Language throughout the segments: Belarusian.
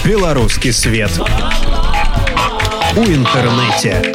Беларускі свет у інтэрнэце.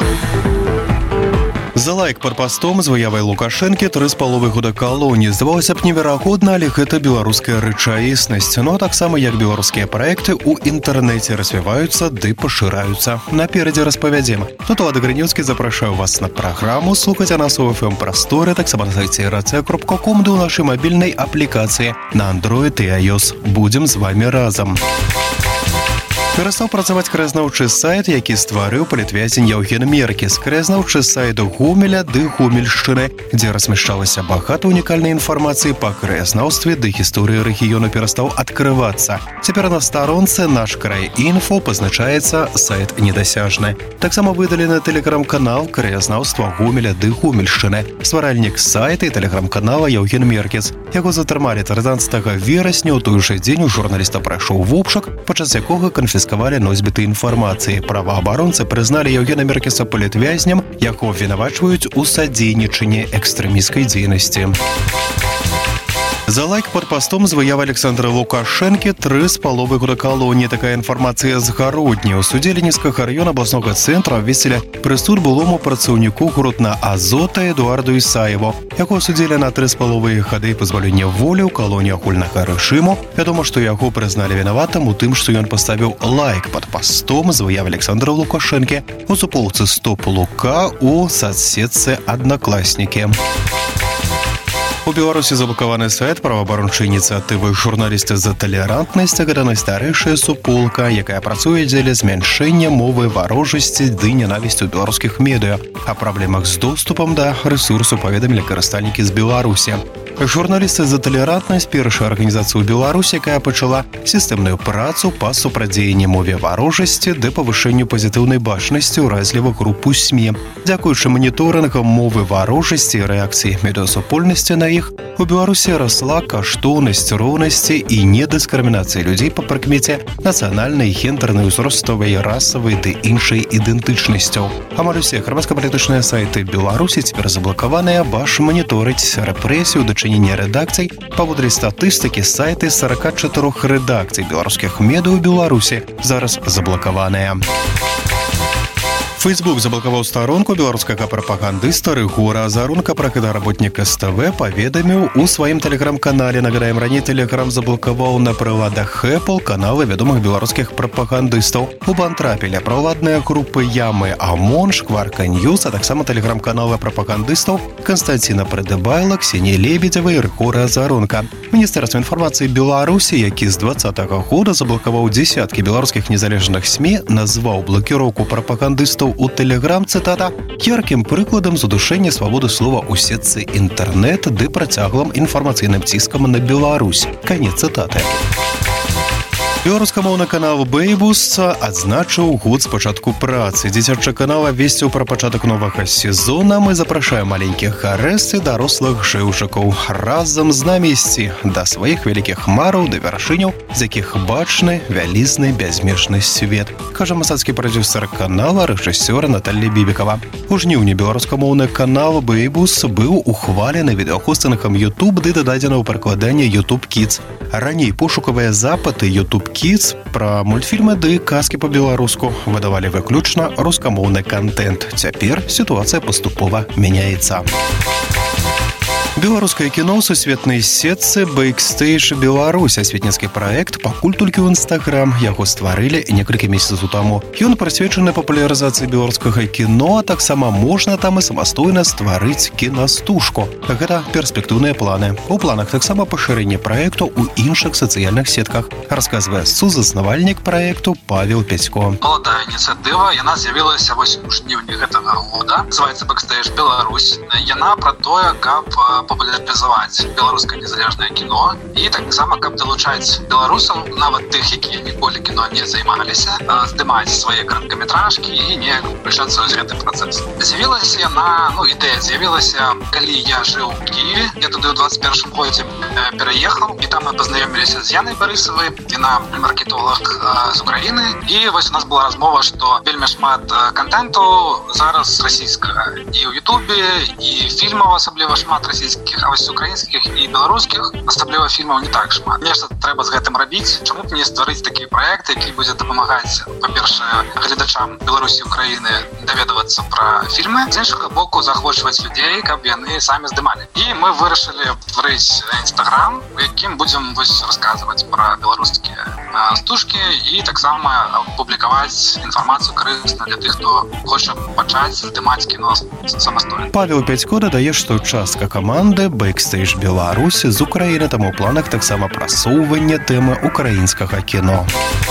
За лайк под постом з выявай Лукашэнкі 3,5 года калоніі. Здавалася б неверагодна, але гэта беларуская рэчаіснасць. Ну а таксама як беларускія праекты ў інтэрнэце развіваюцца ды пашыраюцца. Наперадзе распавядзем. Тут Лада Грынёўскі запрашаю вас на праграму, слухаць нас у FM-прасторы, таксама на сайце racia.com ды ў нашай мабільнай аплікацыі на Android і iOS. Будзем з вами разам. Перастаў працаваць краязнаўчы сайт, які стварыў палітвязень Яўген Меркіс. Краязнаўчы сайт Гомеля ды Гомельшчыны, дзе размяшчалася багата унікальнай інфармацыі па краязнаўстве ды гісторыі рэгіёну, перастаў адкрывацца. Цяпер на старонцы «Наш край інфо» пазначаецца сайт недасяжны. Таксама выдалены тэлеграм-канал краязнаўства Гомеля ды Гомельшчыны. Стваральнік сайта і тэлеграм-канала Яўген Меркіс. Яго затрымалі 13 верасня, у той жа дзень у журналіста прайшоў вобшук, падчас якога канфіскавалі носьбіты інфармацыі. Праваабаронцы прызналі Яўгена Меркіса палітвязням, яго абвінавачваюць у садзейнічанні экстрэмісцкай дзейнасці. За лайк под постом з выявай Александра Лукашэнкі 3,5 года калоніі. Такая інфармацыя з Гародні. У суде Ленінскага раёна абласнога цэнтра абвесцілі прысуд былому працаўніку Гродна Азота Эдуарду Ісаеву. Яго судзілі на 3,5 гады пазбаўлення волі ў калоніі агульнага рэжыму. Вядома, што яго прызналі вінаватым у тым, што ён паставіў лайк под постом з выявай Александра Лукашэнкі у суполцы «Стоп Лука» у соцсетцы «Аднакласнікі». У Беларусі заблокаваны сайт праваабарончай ініцыятывы «Журналісты за талерантнасць». Гэта найстарэйшая суполка, якая працуе дзеля змяншэння мовы варожасці ды ненавісці ў беларускіх медыа. О праблемах з доступам да рэсурсу паведамілі карыстальнікі з Беларусі. Журналісты за талерантнасць – першая арганізацыя ў Беларусі, якая пачала сістэмную працу па супрацьдзеянні мове варожасці ды павышэнню пазітыўнай бачнасці ўразлівых груп у СМІ. Дзякуючы маніторынгам мовы варожасці і рэакцыі медыасупольнасці на іх, у Беларусі расла каштоўнасць роўнасці і недыскрымінацыі людзей па прыкмеце нацыянальнай, гендэрнай, узроставай, расавай ды іншай ідэнтычнасцяў. Амаль усе грамадска-палітычныя сайты Беларусі цяпер заблакаваныя, баш маніторыць рэпрэсію дачынення рэдакцый. Паводле статыстыкі, сайты 44 рэдакцый беларускіх медыа ў Беларусі зараз заблакаваныя. Фейсбук заблокаваў старонку беларускага прапагандыста Рыгора Азаронка. Пра гэта работнік СТВ паведаміў у сваім тэлеграм-канале. Нагадаем, раней тэлеграм заблокаваў на прыладах Apple каналы вядомых беларускіх прапагандыстаў. У бан трапілі праўладныя групы Ямы ОМОН, Шкварка Ньюс, а таксама тэлеграм-каналы прапагандыстаў Константина Прыдыбайла, Ксении Лебедзевай і Рыгора Азаронка. Міністэрства інфармацыі Беларусі, які з 2020 года заблокаваў дзесяткі беларускіх незалежных СМІ, назваў блакіроўку прапагандыстаў у Тэлеграм, цытата, яркім прыкладам задушэння свабоды слова ў сетцы інтэрнэт ды працяглым інфармацыйным ціскам на Беларусь. Канец цытаты. Беларускамоўны канал «Бэйбус» адзначыў год з пачатку працы. Дзіцячы канал абвесціў пра пачатак новага сезона. Мы запрашаем маленькіх гарэз і дарослых жэўчыкаў разам з намі ісці да сваіх вялікіх мараў, да вяршыняў, з якіх бачны вялізны бязмежны свет. Кажа мастацкі прадзюсар канала, рэжысёр Наталля Бібікава. У жніўні беларускамоўны канал «Бэйбус» быў ухвалены відэахостынгам YouTube ды дададзена ў прыкладанне YouTube Kids. Раней пошукавыя запыты YouTube Kids пра мультфільмы ды казкі па-беларуску выдавалі выключна рускамоўны контент. Цяпер сітуацыя паступова мяняецца. Беларускае кіно ў сусветнай сетцы «Бэйкстэйдж Беларусь». Асветніцкі праект пакуль толькі ў Інстаграм. Яго стварылі некалькі месяцаў таму. Ён прысвечаны папулярызацыі беларускага кіно, а таксама можна там і самастойна стварыць кінастужку. Гэта перспектыўныя планы. У планах таксама пашырэнне праекту ў іншых сацыяльных сетках, расказвае сузаснавальнік праекту Павел Пятько. Маладая ініцыятыва, яна з'явілася вось у жніўні гэтага года. Называецца «Бэйкстэйдж Беларусь». Яна пра тое, каб папулярызаваць беларускае незалежнае кіно і таксама каб далучаць беларусаў, нават тых, якія ніколі кіно не займаліся, здымаць свае кароткаметражкі і неяк уключацца ў гэты працэс. З'явілася яна, ідэя з'явілася, калі я жыў у Киеве. Я туды ў 21 годзе пераехаў, і там мы пазнаёміліся з Янай Барысавай, яна маркетолог з Украіны. І вось у нас была размова, што вельмі шмат контенту зараз расійскага і ў Ютубе, і фільмаў асабліва шмат расійскіх. расійскіх, а вось украінскіх і беларускіх, асабліва фільмаў не так шмат. Нешта трэба з гэтым рабіць. Чаму б не стварыць такі праект, які будзе дапамагаць, па-першае, гледачам Беларусі і Украіны даведавацца пра фільмы, з іншага боку заахвочваць людзей, каб яны самі здымалі. І мы вырашылі стварыць Instagram, у якім будзем расказваць пра беларускія стужкі і таксама публікаваць інфармацыю карысную для тых, хто хоча пачаць здымаць кіно самастойна. Павел Пятько дадае, што частка каманды Backstage Беларусь з Украіны, таму ў планах таксама прасоўванне тэмы украінскага кіно.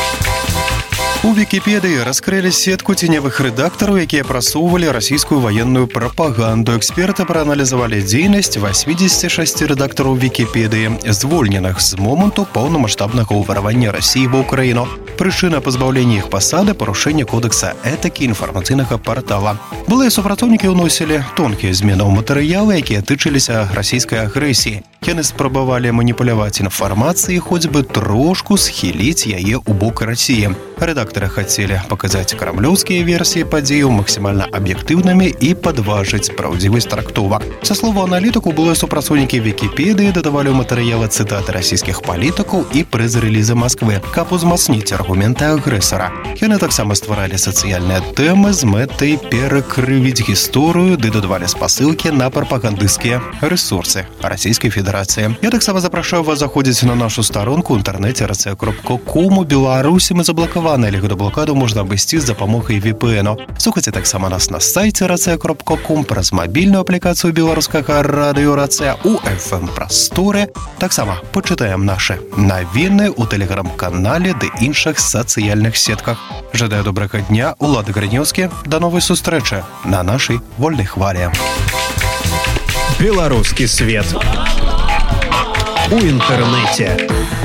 У Вікіпедыі раскрылі сетку ценевых рэдактараў, якія прасоўвалі расійскую ваенную прапаганду. Эксперты прааналізавалі дзейнасць 86 рэдактараў Вікіпедыі, звольненых з моманту паўнамаштабнага ўварвання Расіі ва Ўкраіну. Прычына пазбаўлення іх пасады – парушэнне кодекса этыкі інфармацыйнага партала. Былыя супрацоўнікі ўносілі тонкія змены ў матэрыялы, якія тычыліся расійскай агрэсіі. Яны спрабавалі маніпуляваць інфармацыяй, хоць бы трошку схіліць яе ў бок Расіі. Рэдактары хацелі паказаць крамлёўскія версіі падзеяў максімальна аб'ектыўнымі і падважыць праўдзівасць трактовак. Са слову аналітыку, былыя супрацоўнікі Вікіпедыі дадавалі ў матэрыялы цытаты расійскіх палітыкаў і прэс-рэлізы Масквы, каб узмацніць аргументы агрэсара. Яны таксама стваралі сацыяльныя тэмы з мэтай перакрывіць гісторыю ды дадавалі спасылкі на прапагандысцкія рэсурсы Расійскай Федэрацыі. Я таксама запрашаю вас заходзіць на нашу старонку ў інтэрнэце rca.com. У Беларусі мы заблакаваны, але гэту блакаду можна абысці з дапамогай VPN. Слухайце таксама нас на сайце rca.com, праз мабільную аплікацыю беларускага радыё Рацэ, у FM-прасторы. Таксама пачытаем нашы навіны ў тэлеграм-канале ды іншых сацыяльных сетках. Жадаю добрага дня, Улад Грынеўскі. До новай сустрэчы на нашай вольнай хвалі. Беларускі свет у інтэрнэце.